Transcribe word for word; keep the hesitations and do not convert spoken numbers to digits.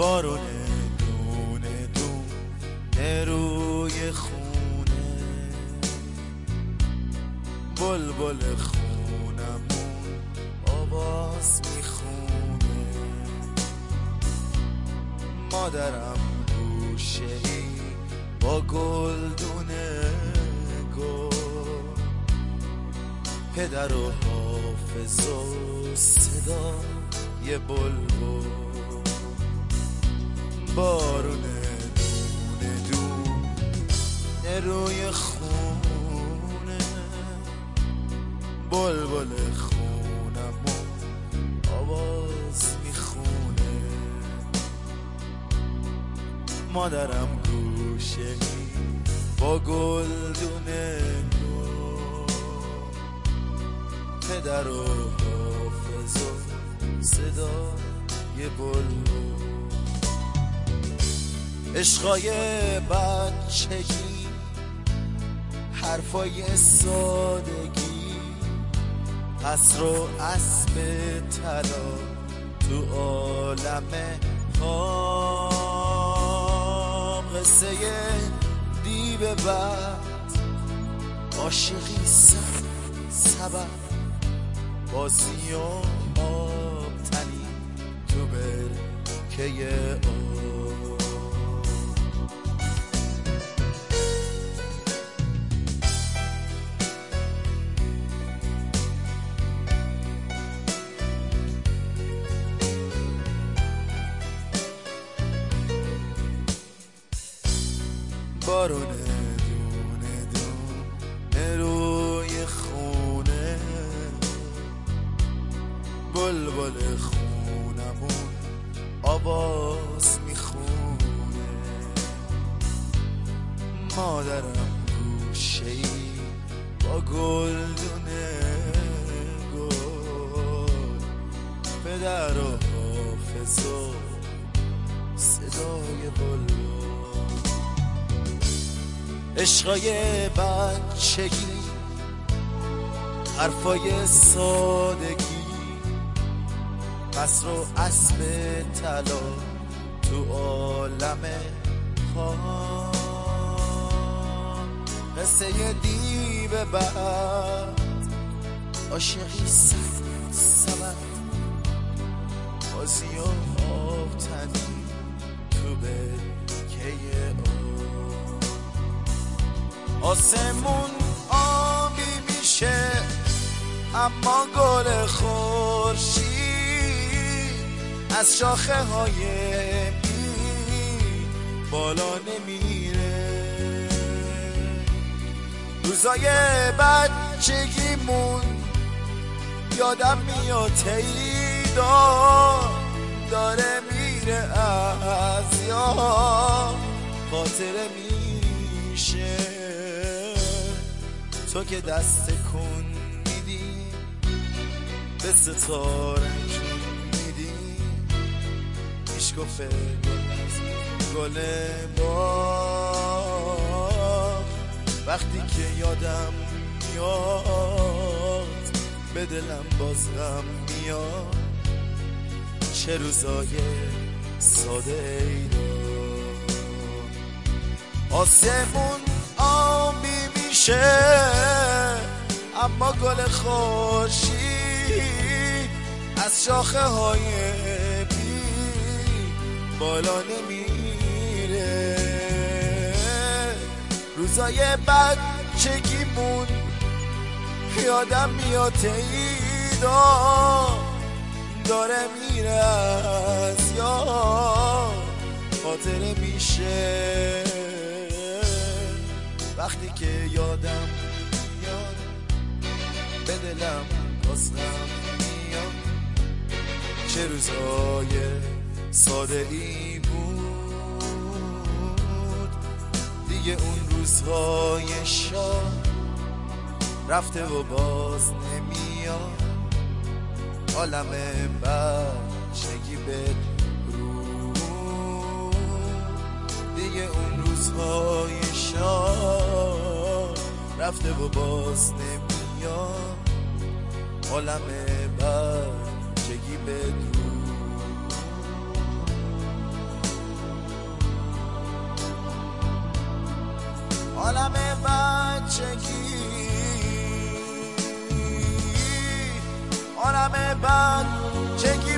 بارونه دونه دونه روی خونه، بلبل خونمون آواز میخونه. مادرم گوشه‌ای با گلدونه گل، پدر و حافظ و صدای بلبل. بارونه دونه دونه روی خونه، بلبل خونمون آواز میخونه. مادرم گوشه‌ای با گلدونه گل، پدر و حافظ و صدای بلبل. عشقای بچگی، حرفای سادگی، عصر و اسب طلا تو عالم خواب. قصه دیو بد، عاشقی سر سبب، بازی و آب تنی تو برکه آب. بارونه دونه دونه روی خونه، بلبل خونمون آواز میخونه. مادرم گوشه‌ای با گلدونه گل، پدر و حافظ و صدای بلبل. عشقای بچگی، حرفای سادگی، قصر و اسب طلا تو عالم خواب. قصه دیو بد، عاشقی سر سبب، بازی و آب تنی تو برکه آب. آسمون آبی میشه اما گل خورشید از شاخه های بی بالا نمیره. روزای بچگیمون یادم میاد تیدا داره میره از یاد، خاطره میشه تو که دست کن میدی به ستاره جون میدی. عشق و فکر از گل باغ، وقتی که یادم میاد به دلم باز غم میاد. چه روزای ساده ای دار. آسمون آبی میشه اما گل خورشید از شاخه های بی بالا نمیره. روزای بچگیمون یادم میاد تیدا داره میره از یاد، خاطره میشه وقتی که یادم میاد به دلم باز غم میاد. چه روزای ساده ای بود دیگه، اون روزهای شاد رفته و باز نمیاد. عالم بچگی بدرود دیگه، اون روزهای شاد رفته و باز نمیاد. عالم بچگی بدرود. بچگی، عالم بچگی